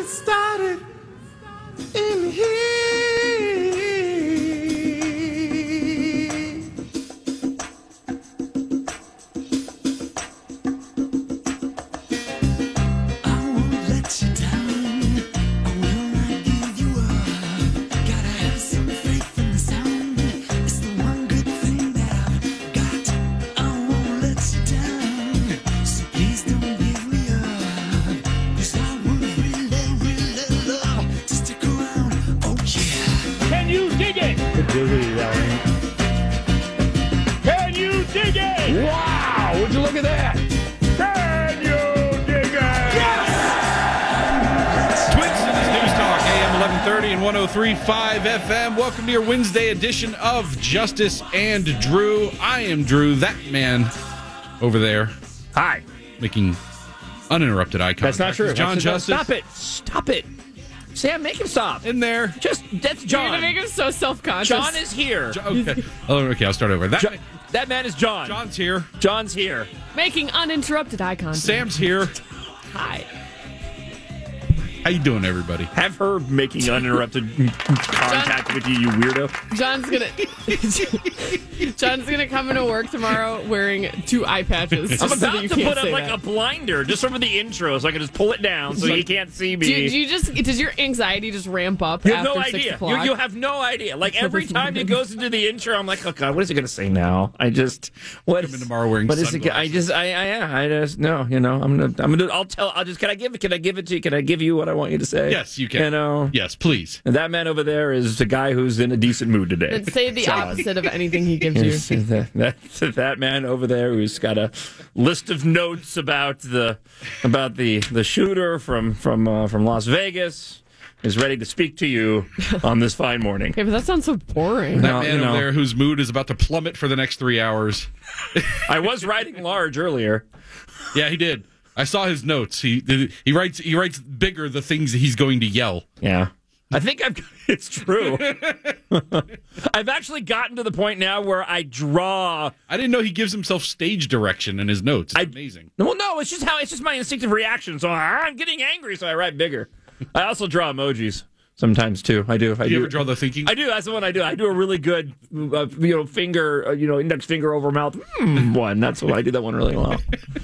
started in here. I won't let you down. I will not give you up. Gotta have some faith in the sound. It's the one good thing that I've got. I won't let you down. So please don't give me up. 'Cause I would really, really love to stick around. Oh yeah. Can you dig it? Can you dig it? Wow! Would you look at that? Can you dig it? Twin Cities News Talk, AM 1130 and 103.5 FM. Welcome to your Wednesday edition of Justice and Drew. I am Drew, that man over there, Hi. making uninterrupted eye contact. That's not true. It's John Justice. Stop it. Stop it. Sam, make him stop. In there. That's You're John. gonna make him so self-conscious. John is here. Okay. Okay, I'll start over. That man is John. John's here. John's here. making uninterrupted eye contact. Sam's here. Hi. How you doing, everybody? Have her making uninterrupted contact with you, you weirdo. John's gonna come into work tomorrow wearing 2 eye patches. I'm just so that about you to can't put up say like that. a blinder just over the intro so I can just pull it down so he can't see me. Does your anxiety just ramp up You have after no 6 idea. o'clock? You have no idea. Like every time he goes into the intro, I'm like, oh God, what is he going to say now? What? Come in tomorrow wearing What is it? I just no. You know, I'm gonna. I'll just. Can I give it to you? Can I give you what I want you to say? Yes, you can. You know. Yes, please. And that man over there is the guy who's in a decent mood today. Then say the opposite of anything he gives Yes, you. that man over there who's got a list of notes about the shooter from Las Vegas is ready to speak to you on this fine morning. Okay, but that sounds so boring. That No, man over there whose mood is about to plummet for the next 3 hours. I was writing large earlier. Yeah, he did. I saw his notes. He writes bigger the things that he's going to yell. Yeah. I think it's true. I've actually gotten to the point now where I draw. I didn't know he gives himself stage direction in his notes. It's amazing. Well, no, it's just my instinctive reaction. So I'm getting angry, so I write bigger. I also draw emojis sometimes too. I do. Do you ever draw the thinking? I do. That's the one I do. I do a really good, finger, index finger over mouth one. That's what I do. That one really well.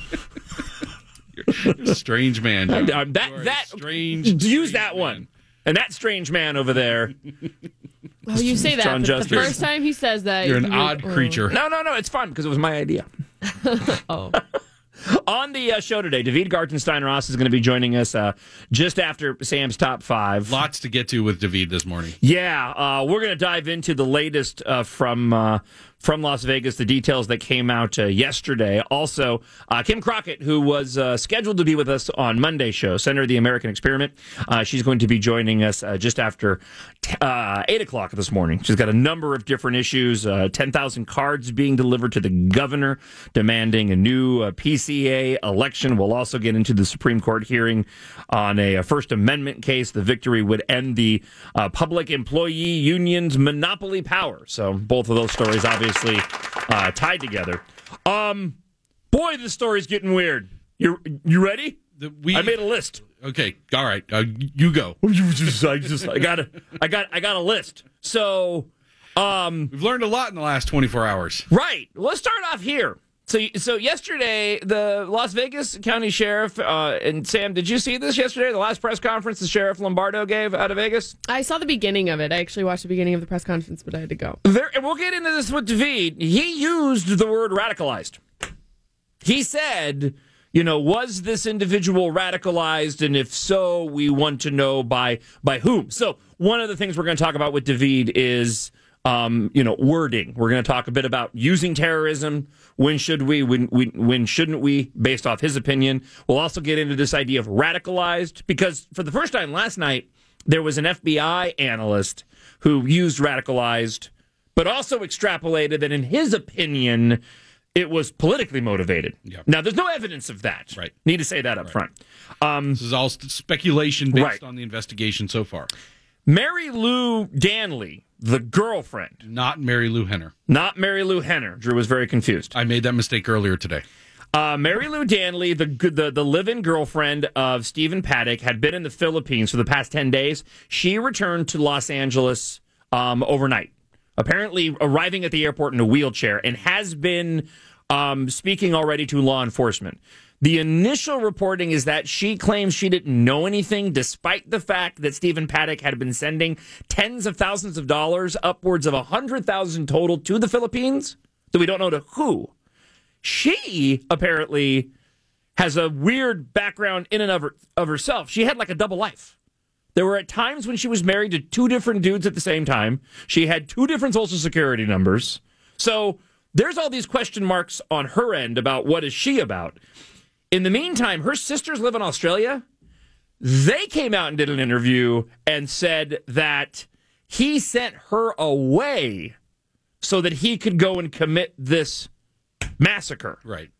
You're a strange man. John. You are a strange. Use that one. And that strange man over there. Oh, you say that, John but Justice. the first time he says that... You're an odd creature. No, it's fun because it was my idea. Oh. On the show today, David Gartenstein-Ross is going to be joining us just after Sam's Top 5. Lots to get to with David this morning. Yeah, we're going to dive into the latest from Las Vegas, the details that came out yesterday. Also, Kim Crockett, who was scheduled to be with us on Monday's show, Center of the American Experiment, she's going to be joining us just after 8 o'clock this morning. She's got a number of different issues, 10,000 cards being delivered to the governor demanding a new PCA election. We'll also get into the Supreme Court hearing on a First Amendment case. The victory would end the public employee union's monopoly power. So both of those stories obviously tied together. Boy, this story's getting weird. You ready? I made a list. Okay, all right. You go. I got a list. So, we've learned a lot in the last 24 hours. Right. Let's start off here. So yesterday, the Las Vegas County Sheriff, and Sam, did you see this yesterday? The last press conference the Sheriff Lombardo gave out of Vegas? I saw the beginning of it. I actually watched the beginning of the press conference, but I had to go. And we'll get into this with David. He used the word radicalized. He said, was this individual radicalized? And if so, we want to know by whom. So one of the things we're going to talk about with David is wording. We're going to talk a bit about using terrorism. When should we? When shouldn't we? Based off his opinion. We'll also get into this idea of radicalized because for the first time last night, there was an FBI analyst who used radicalized, but also extrapolated that in his opinion, it was politically motivated. Yep. Now, there's no evidence of that. Right. Need to say that up front. This is all speculation based on the investigation so far. Mary Lou Danley, the girlfriend. Not Mary Lou Henner. Not Mary Lou Henner. Drew was very confused. I made that mistake earlier today. Mary Lou Danley, the live-in girlfriend of Stephen Paddock, had been in the Philippines for the past 10 days. She returned to Los Angeles overnight, apparently arriving at the airport in a wheelchair, and has been speaking already to law enforcement. The initial reporting is that she claims she didn't know anything, despite the fact that Stephen Paddock had been sending tens of thousands of dollars, upwards of $100,000 total, to the Philippines, that we don't know to who. She apparently has a weird background in and of herself. She had like a double life. There were at times when she was married to two different dudes at the same time. She had two different Social Security numbers. So there's all these question marks on her end about what is she about. In the meantime, her sisters live in Australia. They came out and did an interview and said that he sent her away so that he could go and commit this massacre. Right.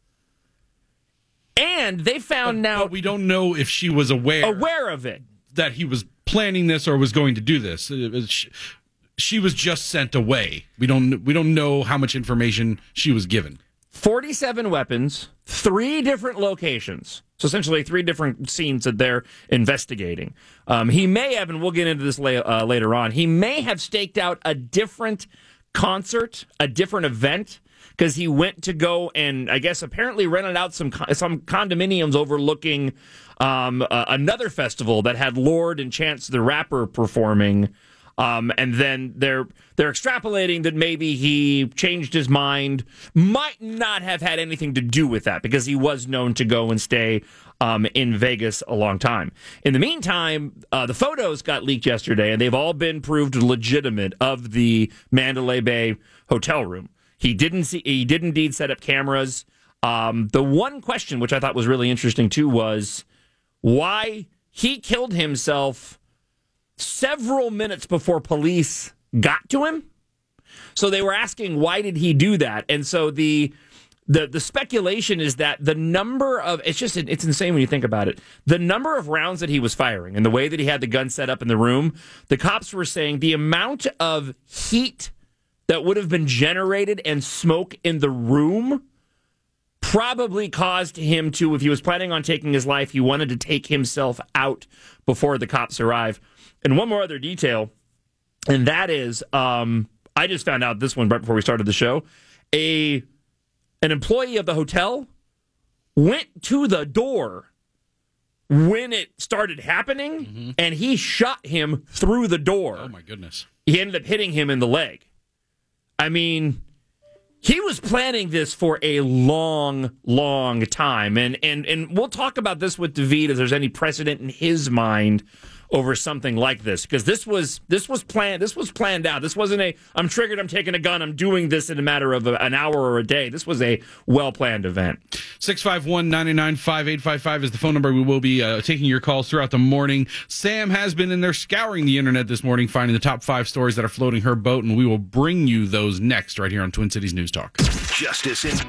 And they found but we don't know if she was aware of it, that he was planning this or was going to do this. She was just sent away. We don't know how much information she was given. 47 weapons, 3 different locations. So essentially 3 different scenes that they're investigating. He may have, and we'll get into this later on, he may have staked out a different concert, a different event, because he went to go and, I guess, apparently rented out some condominiums overlooking another festival that had Lorde and Chance the Rapper performing. And then they're extrapolating that maybe he changed his mind. Might not have had anything to do with that, because he was known to go and stay in Vegas a long time. In the meantime, the photos got leaked yesterday, and they've all been proved legitimate of the Mandalay Bay hotel room. He did indeed set up cameras. The one question, which I thought was really interesting too, was why he killed himself several minutes before police got to him. So they were asking, why did he do that? And so the speculation is that the number of, it's insane when you think about it, the number of rounds that he was firing and the way that he had the gun set up in the room, the cops were saying the amount of heat that would have been generated and smoke in the room probably caused him to, if he was planning on taking his life, he wanted to take himself out before the cops arrive. And one more other detail, and that is, I just found out this one right before we started the show. An employee of the hotel went to the door when it started happening, and he shot him through the door. Oh, my goodness. He ended up hitting him in the leg. I mean, he was planning this for a long, long time. And we'll talk about this with David if there's any precedent in his mind over something like this, because this was planned out. This wasn't I'm triggered, I'm taking a gun, I'm doing this in a matter of an hour or a day. This was a well-planned event. 651-995-855 is the phone number. We will be taking your calls throughout the morning. Sam has been in there scouring the internet this morning, finding the top 5 stories that are floating her boat, and we will bring you those next right here on Twin Cities News Talk. Justice in...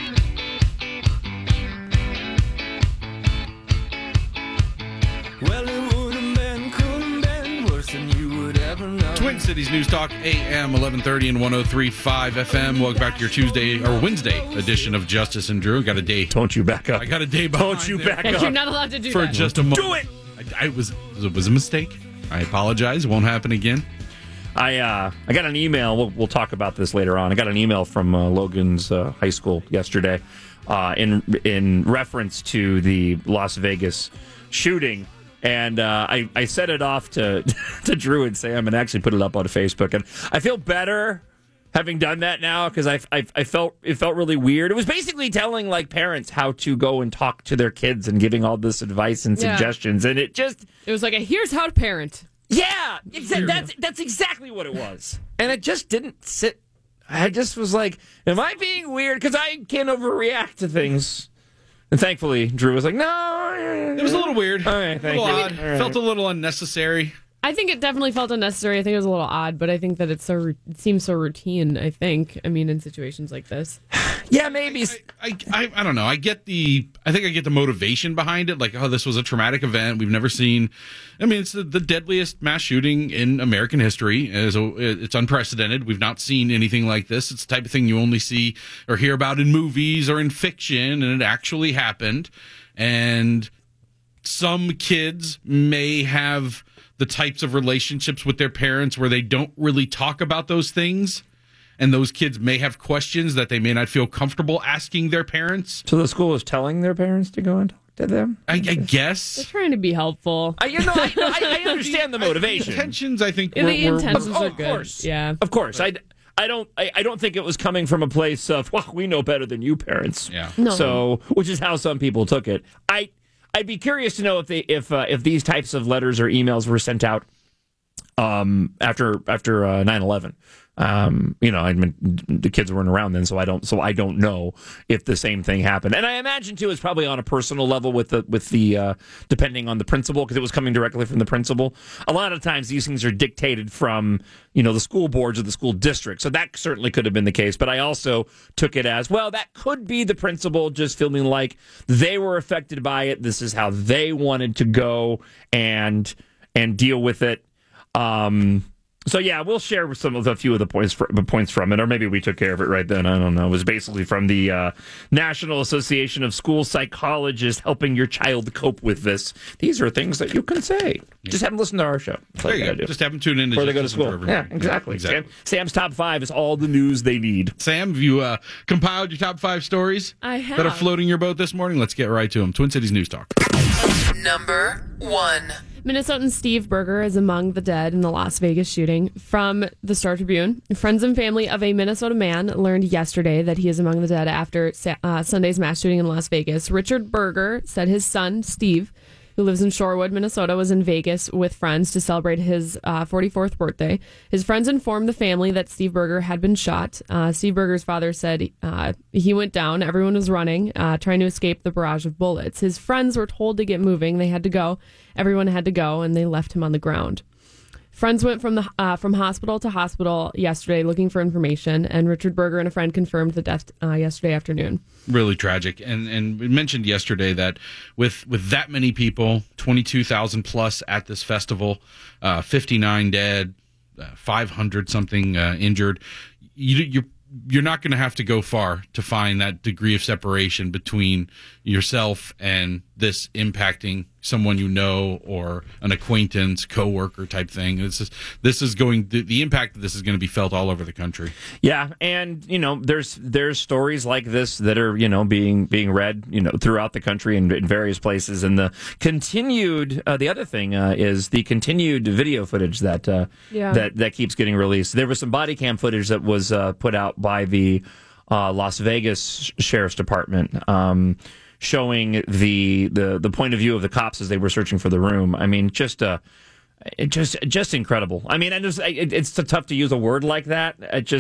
Well, it wouldn't been, couldn't been worse than you would ever know. Twin Cities News Talk, AM 1130 and 103.5 FM. Welcome back to your Tuesday or Wednesday edition of Justice and Drew. Got a day. Don't you back up. I got a day behind. Don't you there. back And up. you're not allowed to do For that. just a moment. Do it! It was a mistake. I apologize. It won't happen again. I got an email. We'll talk about this later on. I got an email from Logan's high school yesterday in reference to the Las Vegas shooting. And I set it off to Drew and Sam and actually put it up on Facebook. And I feel better having done that now, because I felt really weird. It was basically telling like parents how to go and talk to their kids and giving all this advice and Yeah. suggestions. And it was like here's how to parent. yeah, that's exactly what it was. And it just didn't sit. I just was like, am I being weird? Because I can't overreact to things. And thankfully, Drew was like, no. It was a little weird. All right, thank a little you. odd. All right. Felt a little unnecessary. I think it definitely felt unnecessary. I think it was a little odd, but I think that it seems so routine, I think. I mean, in situations like this. Yeah, maybe. I don't know. I think I get the motivation behind it. Like, oh, this was a traumatic event. We've never seen. I mean, it's the deadliest mass shooting in American history. It's unprecedented. We've not seen anything like this. It's the type of thing you only see or hear about in movies or in fiction, and it actually happened. And some kids may have the types of relationships with their parents where they don't really talk about those things. And those kids may have questions that they may not feel comfortable asking their parents. So the school is telling their parents to go and talk to them? I guess. They're trying to be helpful. I understand the motivation. Intentions, I think, The intentions Oh, are of good. course. Yeah. Of course. I don't think it was coming from a place of, well, we know better than you parents. Yeah. No. So, which is how some people took it. I'd be curious to know if these types of letters or emails were sent out after 9/11. I mean, the kids weren't around then, so I don't know if the same thing happened. And I imagine too, it's probably on a personal level with the depending on the principal, because it was coming directly from the principal. A lot of times these things are dictated from, the school boards or the school district. So that certainly could have been the case. But I also took it as, well, that could be the principal just feeling like they were affected by it. This is how they wanted to go and deal with it. So yeah, we'll share a few of the points from it, or maybe we took care of it right then. I don't know. It was basically from the National Association of School Psychologists helping your child cope with this. These are things that you can say. Just have them listen to our show. That's There all you gotta go. do. Just have them tune in Before they go to school. Yeah, exactly. Sam's top 5 is all the news they need. Sam, have you compiled your top 5 stories I have. that are floating your boat this morning? Let's get right to them. Twin Cities News Talk. Number 1. Minnesotan Steve Berger is among the dead in the Las Vegas shooting. From the Star Tribune, friends and family of a Minnesota man learned yesterday that he is among the dead after Sunday's mass shooting in Las Vegas. Richard Berger said his son, Steve, who lives in Shorewood, Minnesota, was in Vegas with friends to celebrate his 44th birthday. His friends informed the family that Steve Berger had been shot. Steve Berger's father said he went down. Everyone was running, trying to escape the barrage of bullets. His friends were told to get moving. They had to go. Everyone had to go, and they left him on the ground. Friends went from hospital to hospital yesterday looking for information, and Richard Berger and a friend confirmed the death yesterday afternoon. Really tragic. And we mentioned yesterday that with that many people, 22,000 plus at this festival, 59 dead, 500 something injured, you're not going to have to go far to find that degree of separation between yourself and this impacting someone you know or an acquaintance, coworker type thing. This is going. The impact of this is going to be felt all over the country. Yeah, and there's stories like this that are being read throughout the country and in various places. And the continued the other thing is the continued video footage that keeps getting released. There was some body cam footage that was put out by the Las Vegas Sheriff's Department. Showing the point of view of the cops as they were searching for the room. I mean, just incredible. I mean, it's tough to use a word like that.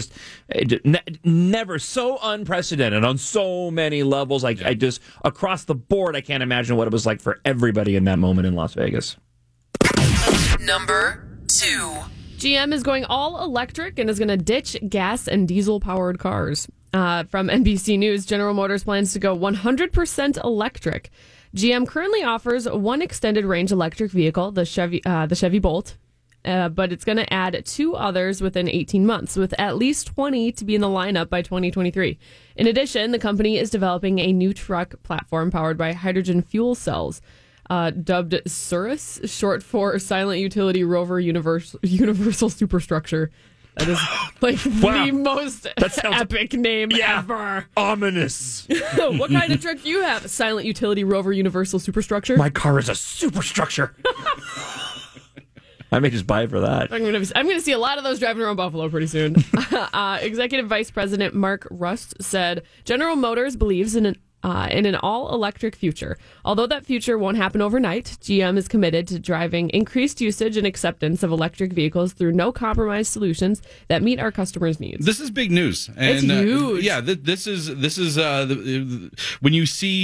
Never so unprecedented on so many levels. I just across the board, I can't imagine what it was like for everybody in that moment in Las Vegas. Number 2. GM is going all electric and is going to ditch gas and diesel-powered cars. From NBC News, General Motors plans to go 100% electric. GM currently offers one extended range electric vehicle, the Chevy Bolt, but it's going to add 2 others within 18 months, with at least 20 to be in the lineup by 2023. In addition, the company is developing a new truck platform powered by hydrogen fuel cells. Dubbed SURUS, short for Silent Utility Rover Universal Superstructure. That is the most epic name ever. Ominous. What kind of truck do you have? Silent Utility Rover Universal Superstructure? My car is a superstructure. I may just buy it for that. I'm gonna see a lot of those driving around Buffalo pretty soon. Executive Vice President Mark Rust said General Motors believes in an all-electric future. Although that future won't happen overnight, GM is committed to driving increased usage and acceptance of electric vehicles through no-compromise solutions that meet our customers' needs. This is big news. And, it's huge. This is when you see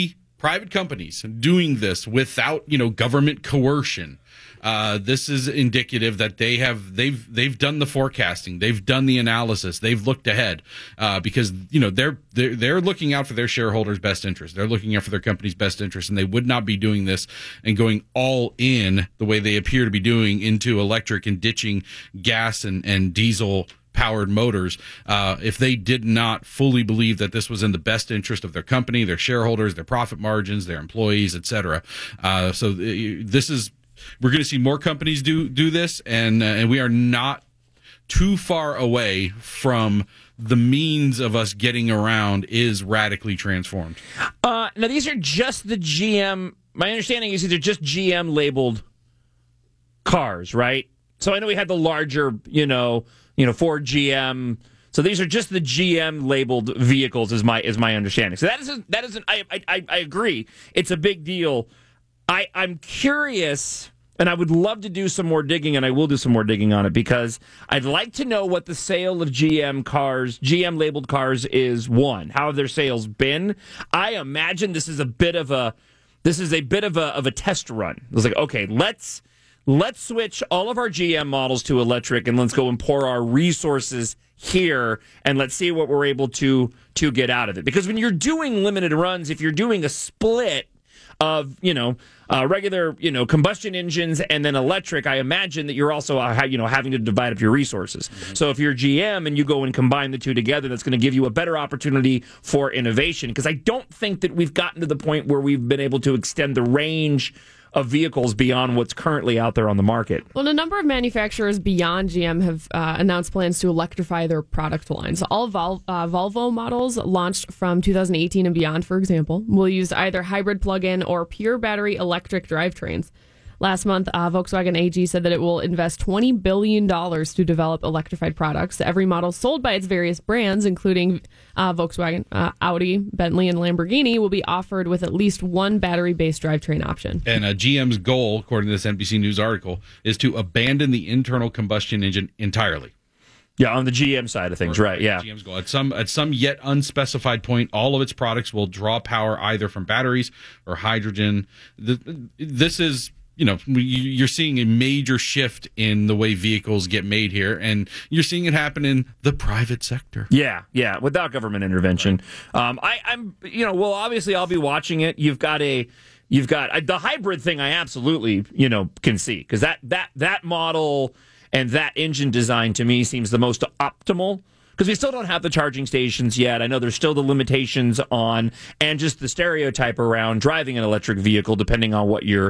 private companies doing this without, government coercion. This is indicative that they've done the forecasting, they've done the analysis, they've looked ahead, because they're looking out for their shareholders' best interest. They're looking out for their company's best interest, and they would not be doing this and going all in the way they appear to be doing into electric and ditching gas and diesel powered motors if they did not fully believe that this was in the best interest of their company, their shareholders, their profit margins, their employees, etc. So this is. We're going to see more companies do this, and we are not too far away from the means of us getting around is radically transformed. Now, these are just the GM. My understanding is these are just GM labeled cars, right? So I know we had the larger, Ford GM. So these are just the GM labeled vehicles, is my understanding. So that isn't. I agree. It's a big deal. I'm curious, and I would love to do some more digging, and I will do some more digging on it, because I'd like to know what the sale of GM labeled cars is. How have their sales been? I imagine this is a bit of a test run. It was like, okay, let's switch all of our GM models to electric, and let's go and pour our resources here, and let's see what we're able to get out of it. Because when you're doing limited runs, if you're doing a split of regular combustion engines and then electric, I imagine that you're also having to divide up your resources. Mm-hmm. So if you're GM and you go and combine the two together, that's going to give you a better opportunity for innovation, because I don't think that we've gotten to the point where we've been able to extend the range of vehicles beyond what's currently out there on the market. Well, a number of manufacturers beyond GM have announced plans to electrify their product lines. All Volvo models launched from 2018 and beyond, for example, will use either hybrid plug-in or pure battery electric drivetrains. Last month, Volkswagen AG said that it will invest $20 billion to develop electrified products. Every model sold by its various brands, including Volkswagen, Audi, Bentley, and Lamborghini, will be offered with at least one battery-based drivetrain option. And GM's goal, according to this NBC News article, is to abandon the internal combustion engine entirely. Yeah, on the GM side of things, right? Yeah. GM's goal. At some yet unspecified point, all of its products will draw power either from batteries or hydrogen. This is... you're seeing a major shift in the way vehicles get made here, and you're seeing it happen in the private sector. Yeah, without government intervention. Right. Obviously I'll be watching it. You've got the hybrid thing. I absolutely, can see, because that model and that engine design to me seems the most optimal. Because we still don't have the charging stations yet. I know there's still the limitations on, and just the stereotype around driving an electric vehicle, depending on what your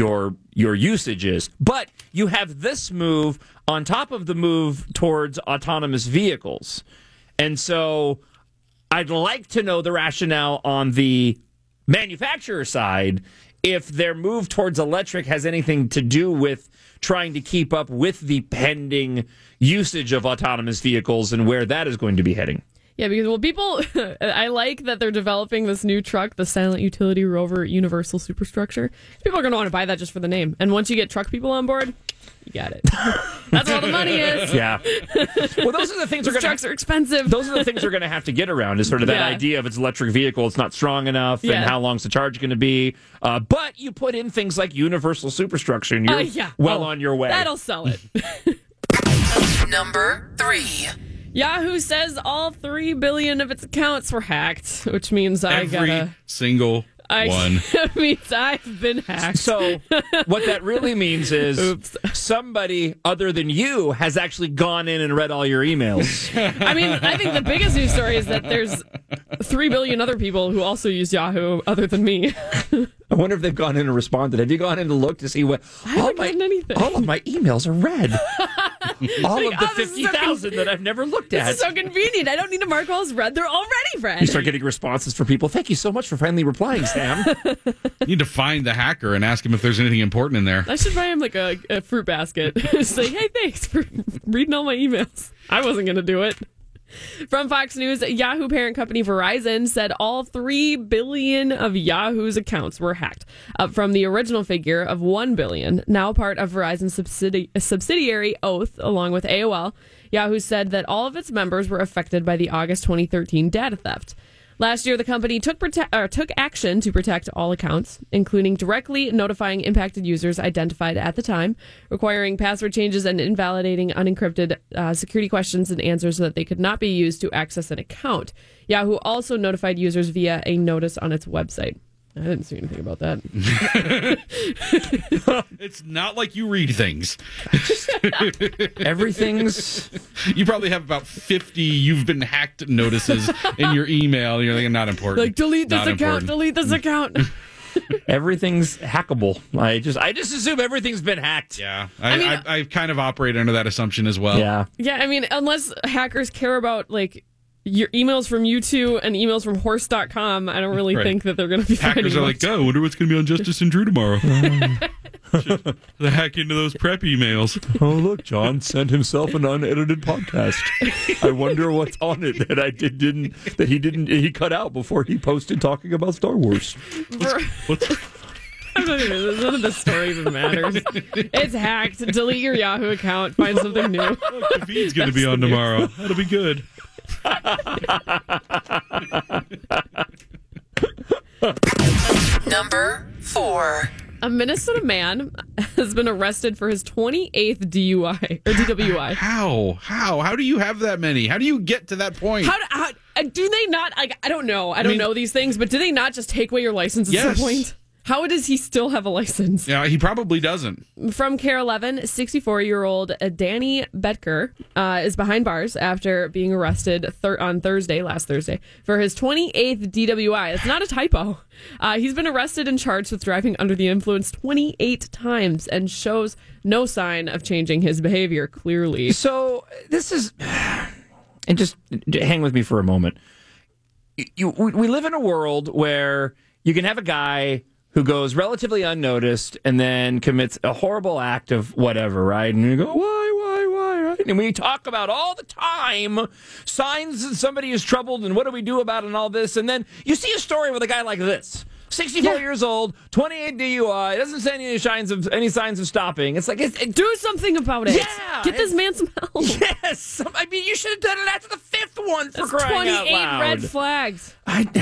usage is. But you have this move on top of the move towards autonomous vehicles. And so I'd like to know the rationale on the manufacturer side, if their move towards electric has anything to do with trying to keep up with the pending usage of autonomous vehicles and where that is going to be heading. Yeah, because, people, I like that they're developing this new truck, the Silent Utility Rover Universal Superstructure. People are going to want to buy that just for the name. And once you get truck people on board, you got it. That's where all the money is. Yeah. Well, those are the things trucks are expensive. Those are the things we're going to have to get around, is sort of that idea of it's electric vehicle, it's not strong enough, and how long's the charge going to be. But you put in things like universal superstructure, and you're on your way. That'll sell it. Number 3. Yahoo says all 3 billion of its accounts were hacked, which means Every single one. It means I've been hacked. So what that really means is somebody other than you has actually gone in and read all your emails. I mean, I think the biggest news story is that there's 3 billion other people who also use Yahoo other than me. I wonder if they've gone in and responded. Have you gone in to look to see what all of my emails are read? All of the 50,000 that I've never looked at. This is so convenient. I don't need to mark all as read. They're already read. You start getting responses from people. Thank you so much for finally replying, Sam. You need to find the hacker and ask him if there's anything important in there. I should buy him like a fruit basket. Say, hey, thanks for reading all my emails. I wasn't going to do it. From Fox News, Yahoo parent company Verizon said all 3 billion of Yahoo's accounts were hacked, up from the original figure of 1 billion, now part of Verizon's subsidiary Oath, along with AOL. Yahoo said that all of its members were affected by the August 2013 data theft. Last year, the company took action to protect all accounts, including directly notifying impacted users identified at the time, requiring password changes and invalidating unencrypted security questions and answers so that they could not be used to access an account. Yahoo also notified users via a notice on its website. I didn't see anything about that. It's not like you read things. Everything's You probably have about 50 you've been hacked notices in your email. You're like, not important. Like, delete this Not account, important. delete this account. everything's hackable. I just assume everything's been hacked. Yeah. mean- I kind of operate under that assumption as well. Yeah. Yeah, I mean, unless hackers care about, like, your emails from U2 and emails from horse.com, I don't really Right. think that they're going to be Hackers finding are like, oh, I wonder what's going to be on Justice and Drew tomorrow. They hack into those prep emails. Oh, look, John sent himself an unedited podcast. I wonder what's on it that he cut out before he posted talking about Star Wars. What's none of this story even matters. It's hacked. Delete your Yahoo account. Find something new. the feed's going to be on tomorrow? That'll be good. Number 4. A Minnesota man has been arrested for his 28th DUI or DWI. How do you have that many? How do you get to that point? How do they not? I don't know. I don't know these things, but do they not just take away your license at Yes. some point? How does he still have a license? Yeah, he probably doesn't. From Care 11, 64-year-old Danny Betker is behind bars after being arrested on last Thursday, for his 28th DWI. It's not a typo. He's been arrested and charged with driving under the influence 28 times and shows no sign of changing his behavior, clearly. So this is, and just hang with me for a moment. We live in a world where you can have a guy who goes relatively unnoticed and then commits a horrible act of whatever, right? And you go, why, right? And we talk about all the time signs that somebody is troubled and what do we do about it and all this. And then you see a story with a guy like this. 64 years old, 28 DUI, doesn't see any signs of stopping. It's like, Do something about it. Yeah, Get this man some help. yes. I mean, you should have done it after the fifth one for That's crying out 28 loud. red flags.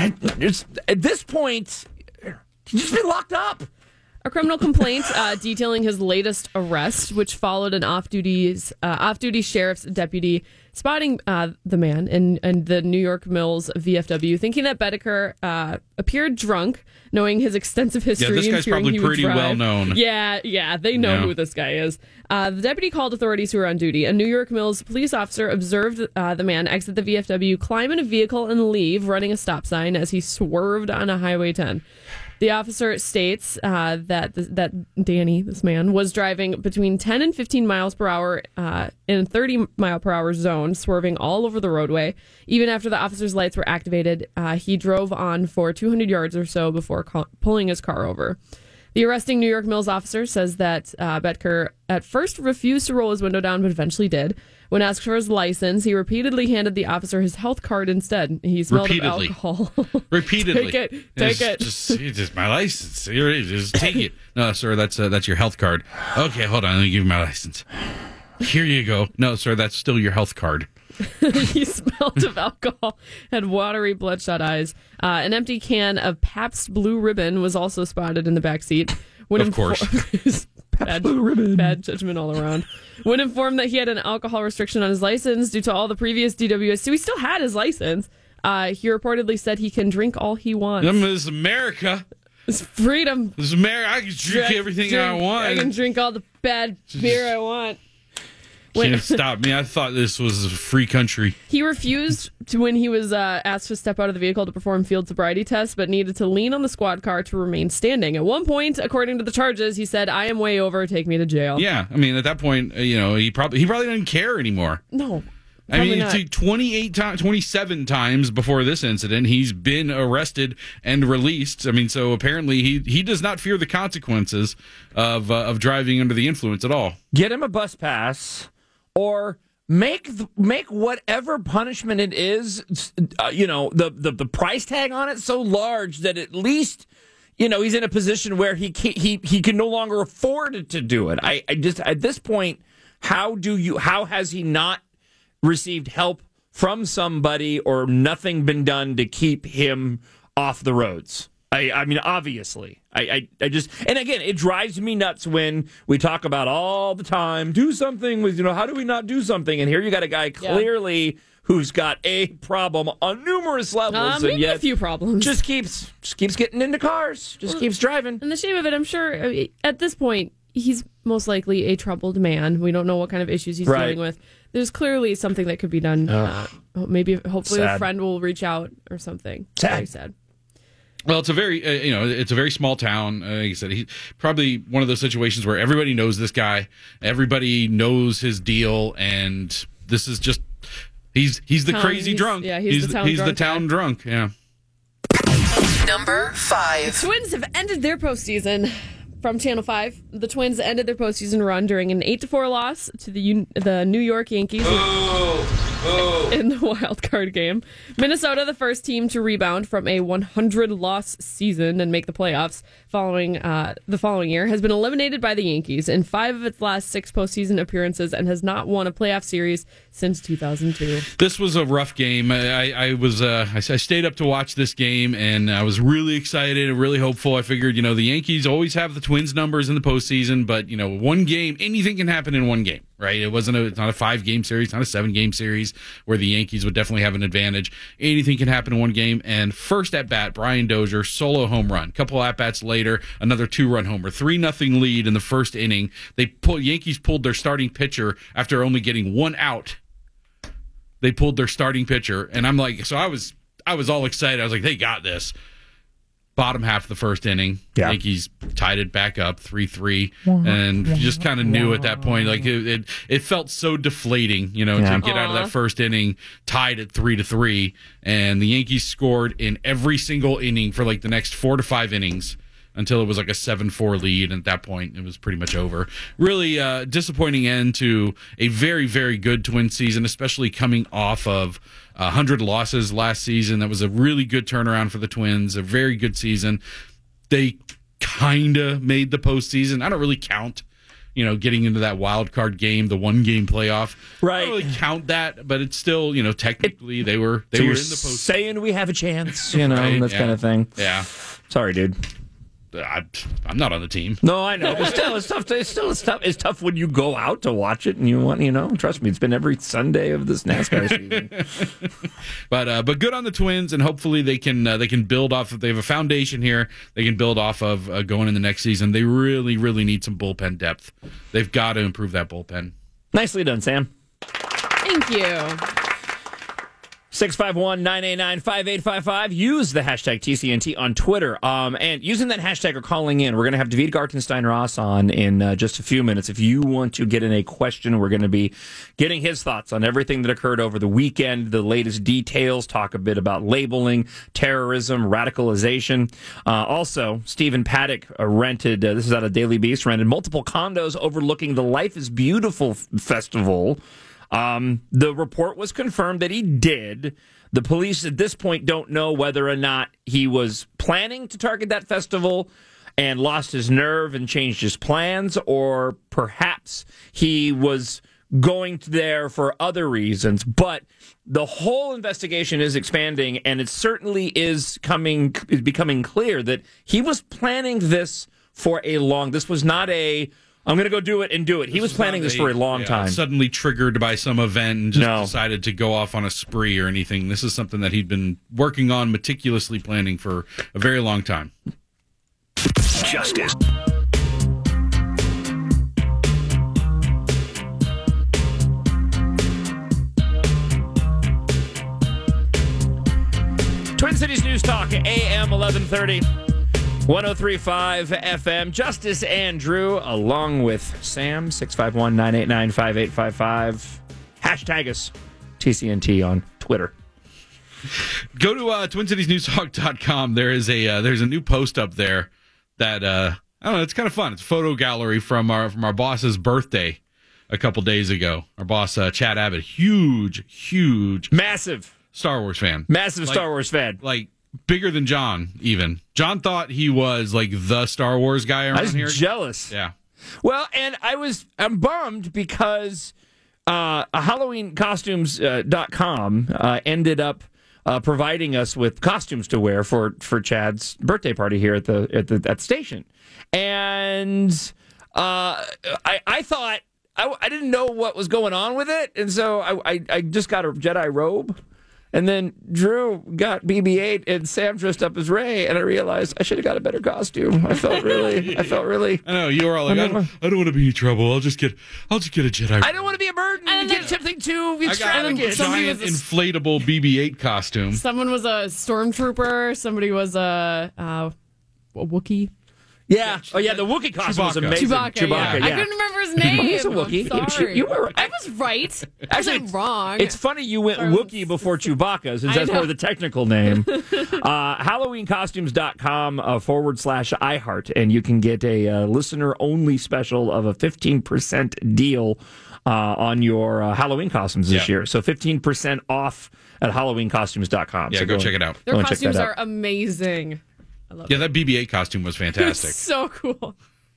At this point, he's just been locked up. A criminal complaint detailing his latest arrest, which followed an off-duty sheriff's deputy spotting the man in the New York Mills VFW, thinking that Bedeker appeared drunk, knowing his extensive history. this and guy's fearing probably he would pretty drive. well known. Yeah, they know who this guy is. The deputy called authorities who were on duty. A New York Mills police officer observed the man exit the VFW, climb in a vehicle, and leave, running a stop sign as he swerved on a Highway 10. The officer states that Danny, this man, was driving between 10 and 15 miles per hour in a 30-mile-per-hour zone, swerving all over the roadway. Even after the officer's lights were activated, he drove on for 200 yards or so before pulling his car over. The arresting New York Mills officer says that Betker at first refused to roll his window down, but eventually did. When asked for his license, he repeatedly handed the officer his health card instead. He smelled of alcohol. Repeatedly. Take it. It's just my license. Here it is. Just take it. No, sir, that's your health card. Okay, hold on. Let me give you my license. Here you go. No, sir, that's still your health card. He smelled of alcohol, had watery, bloodshot eyes. An empty can of Pabst Blue Ribbon was also spotted in the back seat. Of course. Bad judgment all around. When informed that he had an alcohol restriction on his license due to all the previous DWS, so he still had his license. He reportedly said he can drink all he wants. This is America. It's freedom. This is America. I can drink everything I want. I can drink all the bad beer I want. Can't stop me. I thought this was a free country. He refused to when he was asked to step out of the vehicle to perform field sobriety tests, but needed to lean on the squad car to remain standing. At one point, according to the charges, he said, "I am way over. Take me to jail." Yeah, I mean, at that point, he probably doesn't care anymore. No. I mean, Probably not. 27 times before this incident, he's been arrested and released. I mean, so apparently he does not fear the consequences of driving under the influence at all. Get him a bus pass, or make whatever punishment it is, the price tag on it so large that at least, he's in a position where he can no longer afford to do it. I just at this point, how has he not received help from somebody or nothing been done to keep him off the roads. I mean, obviously. I just, and again, it drives me nuts when we talk about all the time, do something with, how do we not do something? And here you got a guy clearly who's got a problem on numerous levels. and Maybe yet a few problems. Just keeps getting into cars, keeps driving. And the shame of it, I'm sure, at this point, he's most likely a troubled man. We don't know what kind of issues he's dealing with. There's clearly something that could be done. Hopefully sad. a friend will reach out or something. Sad. Very sad. Well, it's a very, it's a very small town. Like I said, he's probably one of those situations where everybody knows this guy, everybody knows his deal, and this is just he's the crazy drunk. Yeah, he's the town drunk. Yeah. Number 5. Twins have ended their postseason. From Channel 5, the Twins ended their postseason run during an 8-4 loss to the New York Yankees in the wild card game. Minnesota, the first team to rebound from a 100-loss season and make the playoffs following the following year, has been eliminated by the Yankees in 5 of its last 6 postseason appearances and has not won a playoff series since 2002. This was a rough game. I stayed up to watch this game, and I was really excited and really hopeful. I figured, the Yankees always have the Twins numbers in the postseason, but one game, anything can happen in one game, right? It's not a 5-game series, not a 7-game series where the Yankees would definitely have an advantage. Anything can happen in one game. And first at bat, Brian Dozier, solo home run. Couple at bats later, another 2-run homer. 3-0 lead in the first inning. Yankees pulled their starting pitcher after only getting 1 out. They pulled their starting pitcher, and I'm like, so I was all excited. I was like, they got this. Bottom half of the first inning, Yankees tied it back up 3-3, and you just kind of knew at that point, like it felt so deflating, to get out of that first inning tied at 3-3, and the Yankees scored in every single inning for like the next 4 to 5 innings until it was like a 7-4 lead, and at that point it was pretty much over. Really disappointing end to a very, very good Twins season, especially coming off of 100 losses last season. That was a really good turnaround for the Twins, a very good season. They kind of made the postseason. I don't really count, getting into that wild card game, the 1-game playoff. Right. I don't really count that, but it's still, technically they were in the postseason. Saying we have a chance, Right, that kind of thing. Yeah. Sorry, dude. I'm not on the team. No, I know, but still, it's tough. It's tough when you go out to watch it and you want, trust me, it's been every Sunday of this NASCAR season. But good on the Twins, and hopefully they can build off. They have a foundation here. They can build off of going in the next season. They really, really need some bullpen depth. They've got to improve that bullpen. Nicely done, Sam. Thank you. 651-989-5855. Use the hashtag TCNT on Twitter. And using that hashtag or calling in, we're going to have David Gartenstein-Ross on in just a few minutes. If you want to get in a question, we're going to be getting his thoughts on everything that occurred over the weekend, the latest details, talk a bit about labeling, terrorism, radicalization. Also, Stephen Paddock rented, this is out of Daily Beast, rented multiple condos overlooking the Life is Beautiful festival. The report was confirmed that he did. The police at this point don't know whether or not he was planning to target that festival and lost his nerve and changed his plans, or perhaps he was going there for other reasons. But the whole investigation is expanding, and it certainly is becoming clear that he was planning this for this was not I'm going to go do it and do it. He was planning this for a long time. Suddenly triggered by some event and just decided to go off on a spree or anything. This is something that he'd been working on, meticulously planning for a very long time. Justice. Twin Cities News Talk, AM 1130. 103.5 FM. Justice Andrew, along with Sam, 651-989-5855. Hashtag us, TCNT on Twitter. Go to TwinCitiesNewsTalk.com. There's a new post up there that I don't know. It's kind of fun. It's a photo gallery from our boss's birthday a couple days ago. Our boss Chad Abbott, huge, massive Star Wars fan, Star Wars fan, like bigger than John. Even John thought he was like the Star Wars guy around here. I was jealous. Yeah. Well, and I'm bummed because HalloweenCostumes.com ended up providing us with costumes to wear for Chad's birthday party here at the station, and I thought I didn't know what was going on with it, and so I just got a Jedi robe. And then Drew got BB-8 and Sam dressed up as Rey, and I realized I should have got a better costume. I felt really. I know you were all like, I don't want to be in trouble. I'll just get a Jedi. I don't want to be a burden. And get something too I got a extravagant. giant inflatable BB-8 costume. Someone was a stormtrooper. Somebody was a Wookiee. Yeah. Oh, yeah. The Wookiee costume was Chewbacca. amazing. Chewbacca, yeah. I couldn't remember his name. He's a Wookiee. I'm sorry. You were. I was right. I Actually, wasn't wrong. It's funny you went Wookiee before Chewbacca, since that's know. more the technical name. HalloweenCostumes.com /iHeart, and you can get a listener-only special of a 15% deal on your Halloween costumes this year. So 15% off at HalloweenCostumes.com. Yeah, so go check it out. Their go and check costumes that out. are amazing. I love Yeah, it. that BB-8 costume was fantastic. It's so cool.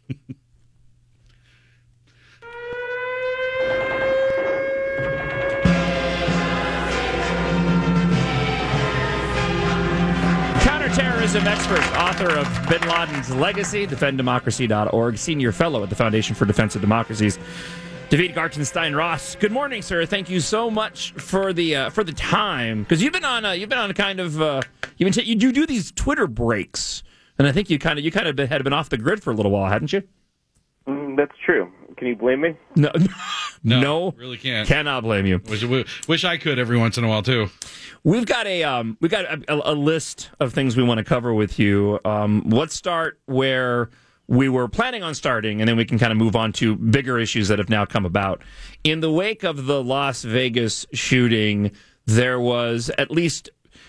Counterterrorism expert, author of Bin Laden's Legacy, DefendDemocracy.org, senior fellow at the Foundation for Defense of Democracies, David Gartenstein Ross. Good morning, sir. Thank you so much for the time, because you've been on a kind of you do these Twitter breaks, and I think you kind of had been off the grid for a little while, hadn't you? That's true. Can you blame me? No, really can't. Cannot blame you. Wish I could every once in a while too. We've got a list of things we want to cover with you. Let's start where we were planning on starting, and then we can kind of move on to bigger issues that have now come about. In the wake of the Las Vegas shooting, there was at least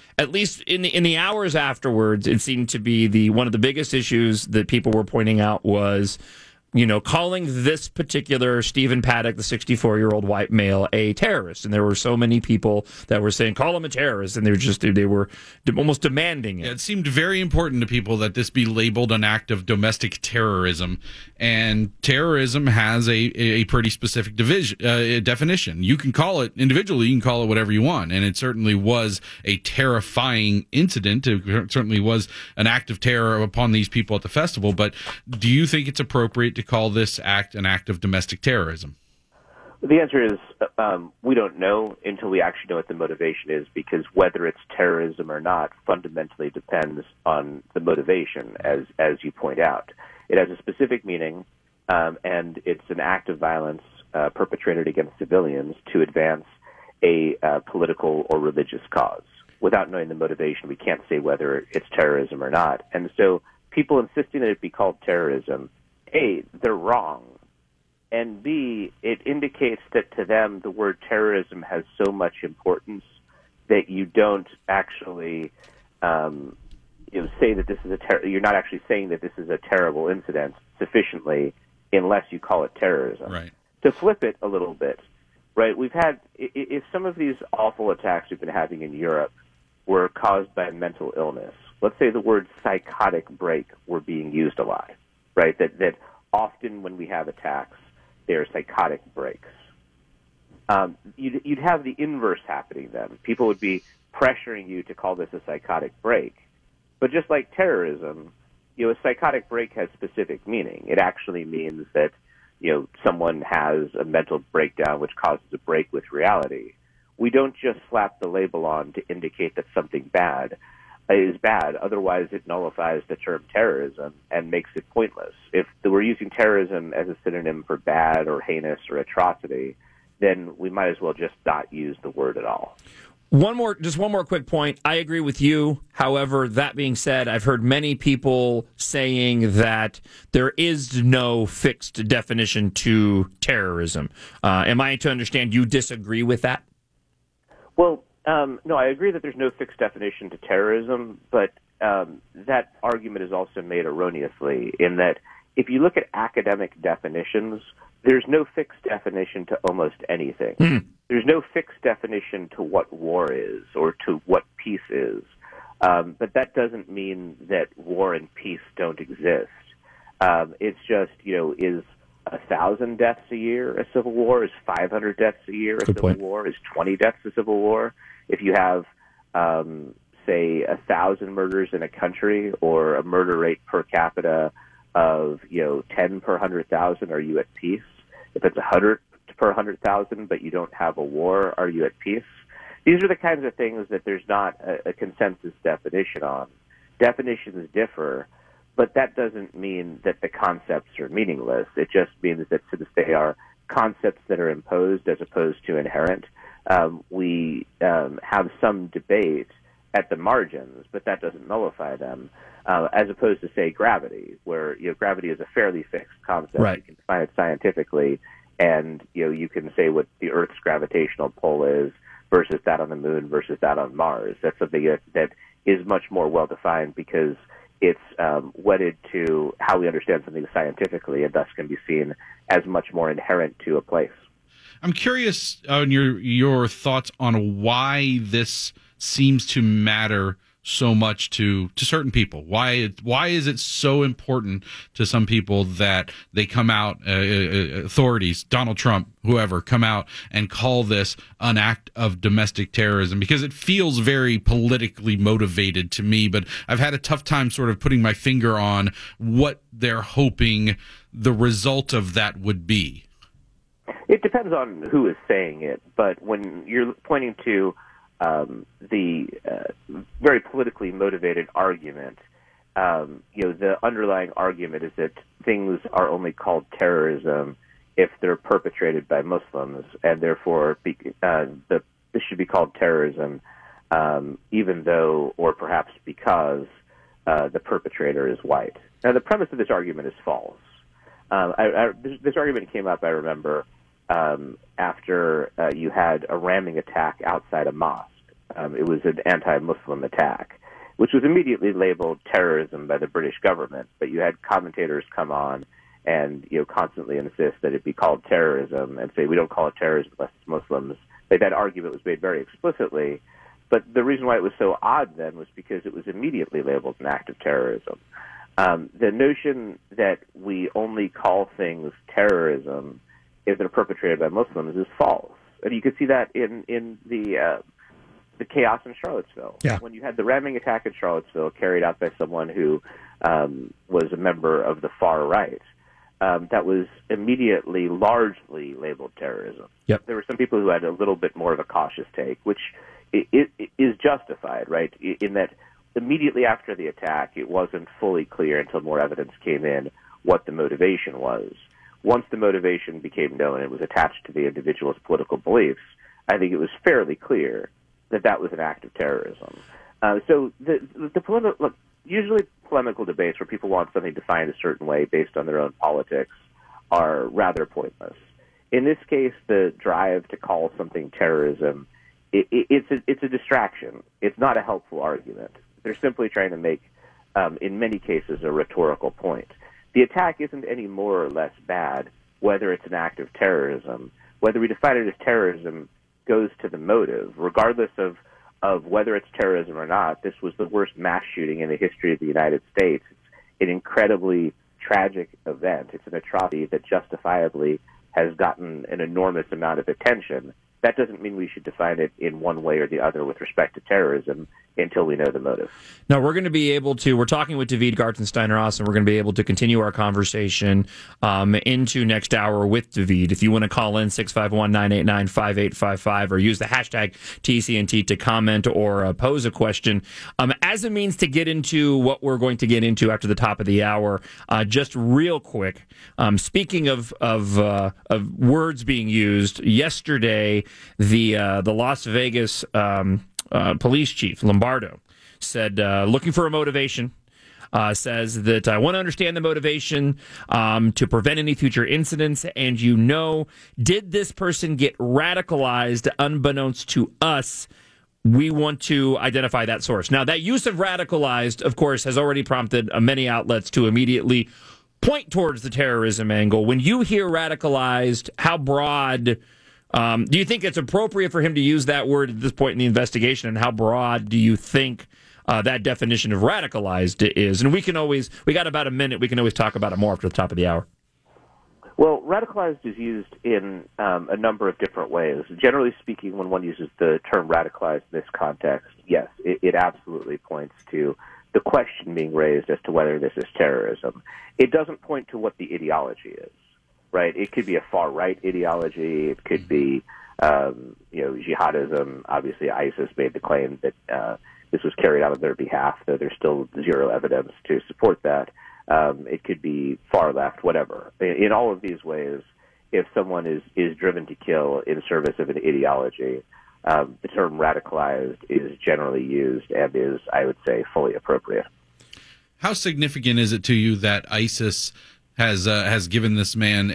in the hours afterwards, it seemed to be one of the biggest issues that people were pointing out was, calling this particular Stephen Paddock, the 64-year-old white male, a terrorist. And there were so many people that were saying, call him a terrorist. And they were almost demanding it. Yeah, it seemed very important to people that this be labeled an act of domestic terrorism. And terrorism has a pretty specific definition. You can call it individually, you can call it whatever you want. And it certainly was a terrifying incident. It certainly was an act of terror upon these people at the festival. But do you think it's appropriate to call this act an act of domestic terrorism? The answer is we don't know until we actually know what the motivation is, because whether it's terrorism or not fundamentally depends on the motivation, as you point out. It has a specific meaning, and it's an act of violence perpetrated against civilians to advance a political or religious cause. Without knowing the motivation, we can't say whether it's terrorism or not. And so people insisting that it be called terrorism, A, they're wrong, and B, it indicates that to them the word terrorism has so much importance that you don't actually say that this is you're not actually saying that this is a terrible incident sufficiently unless you call it terrorism. Right. To flip it a little bit, right, we've had, if some of these awful attacks we've been having in Europe were caused by mental illness, let's say the word psychotic break were being used a lot, right, that often when we have attacks, there are psychotic breaks. You'd have the inverse happening then. People would be pressuring you to call this a psychotic break. But just like terrorism, a psychotic break has specific meaning. It actually means that, someone has a mental breakdown which causes a break with reality. We don't just slap the label on to indicate that something bad is bad. Otherwise, it nullifies the term terrorism and makes it pointless. If we're using terrorism as a synonym for bad or heinous or atrocity, then we might as well just not use the word at all. One more quick point. I agree with you. However, that being said, I've heard many people saying that there is no fixed definition to terrorism. Am I to understand you disagree with that? Well, no, I agree that there's no fixed definition to terrorism, but that argument is also made erroneously in that if you look at academic definitions, there's no fixed definition to almost anything. There's no fixed definition to what war is or to what peace is. But that doesn't mean that war and peace don't exist. It's just, is 1,000 deaths a year a civil war? Is 500 deaths a year a Good civil point. war? Is 20 deaths a civil war? If you have, say, 1,000 murders in a country, or a murder rate per capita of 10 per 100,000, are you at peace? If it's 100 per 100,000, but you don't have a war, are you at peace? These are the kinds of things that there's not a consensus definition on. Definitions differ, but that doesn't mean that the concepts are meaningless. It just means that since they are concepts that are imposed as opposed to inherent, we have some debate at the margins, but that doesn't nullify them, as opposed to, say, gravity, where gravity is a fairly fixed concept. Right. You can define it scientifically, and you can say what the Earth's gravitational pull is versus that on the moon versus that on Mars. That's something that is much more well defined because it's wedded to how we understand something scientifically, and thus can be seen as much more inherent to a place. I'm curious on your thoughts on why this seems to matter so much to certain people. Why is it so important to some people that they come out, authorities, Donald Trump, whoever, come out and call this an act of domestic terrorism? Because it feels very politically motivated to me, but I've had a tough time sort of putting my finger on what they're hoping the result of that would be. It depends on who is saying it, but when you're pointing to the very politically motivated argument, the underlying argument is that things are only called terrorism if they're perpetrated by Muslims, and therefore this should be called terrorism, even though, or perhaps because, the perpetrator is white. Now, the premise of this argument is false. This argument came up, I remember, after you had a ramming attack outside a mosque. It was an anti-Muslim attack, which was immediately labeled terrorism by the British government. But you had commentators come on and constantly insist that it be called terrorism and say we don't call it terrorism unless it's Muslims. That argument was made very explicitly. But the reason why it was so odd then was because it was immediately labeled an act of terrorism. The notion that we only call things terrorism if they're perpetrated by Muslims is false. And you could see that in the chaos in Charlottesville. Yeah. When you had the ramming attack in Charlottesville carried out by someone who was a member of the far right, that was immediately largely labeled terrorism. Yep. There were some people who had a little bit more of a cautious take, which is justified, right, in that immediately after the attack, it wasn't fully clear until more evidence came in what the motivation was. Once the motivation became known and it was attached to the individual's political beliefs, I think it was fairly clear that that was an act of terrorism. So usually polemical debates where people want something defined a certain way based on their own politics are rather pointless. In this case, the drive to call something terrorism, it's a distraction. It's not a helpful argument. They're simply trying to make, in many cases, a rhetorical point. The attack isn't any more or less bad whether it's an act of terrorism. Whether we define it as terrorism goes to the motive. Regardless of whether it's terrorism or not, this was the worst mass shooting in the history of the United States. It's an incredibly tragic event. It's an atrocity that justifiably has gotten an enormous amount of attention. That doesn't mean we should define it in one way or the other with respect to terrorism until we know the motive. Now, we're going to be able to, we're talking with David Gartensteiner-Ross, and we're going to be able to continue our conversation into next hour with David. If you want to call in, 651-989-5855, or use the hashtag TCNT to comment or pose a question. As a means to get into what we're going to get into after the top of the hour, just real quick, speaking of words being used, yesterday, the Las Vegas police chief, Lombardo, said, looking for a motivation, says that I want to understand the motivation to prevent any future incidents. And did this person get radicalized unbeknownst to us? We want to identify that source. Now, that use of radicalized, of course, has already prompted many outlets to immediately point towards the terrorism angle. When you hear radicalized, how broad do you think it's appropriate for him to use that word at this point in the investigation, and how broad do you think that definition of radicalized is? And we got about a minute. We can always talk about it more after the top of the hour. Well, radicalized is used in a number of different ways. Generally speaking, when one uses the term radicalized in this context, yes, it absolutely points to the question being raised as to whether this is terrorism. It doesn't point to what the ideology is, right? It could be a far-right ideology. It could be, jihadism. Obviously, ISIS made the claim that this was carried out on their behalf, though there's still zero evidence to support that. It could be far left, whatever. In all of these ways, if someone is driven to kill in service of an ideology, the term radicalized is generally used and is, I would say, fully appropriate. How significant is it to you that ISIS has given this man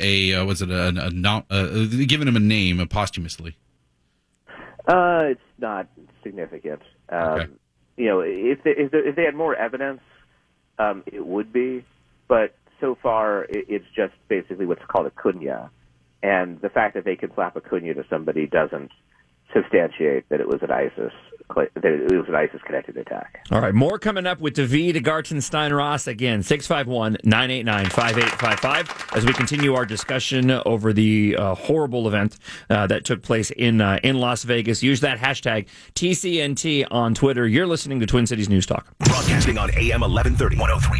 given him a name posthumously? It's not significant. Okay. If they had more evidence, it would be, but so far it's just basically what's called a kunya, and the fact that they can slap a kunya to somebody doesn't substantiate that it was an ISIS connected attack. All right, more coming up with David Gartenstein-Ross again, 651-989-5855, as we continue our discussion over the horrible event that took place in Las Vegas. Use that hashtag TCNT on Twitter. You're listening to Twin Cities News Talk. Broadcasting on AM 1130, 103.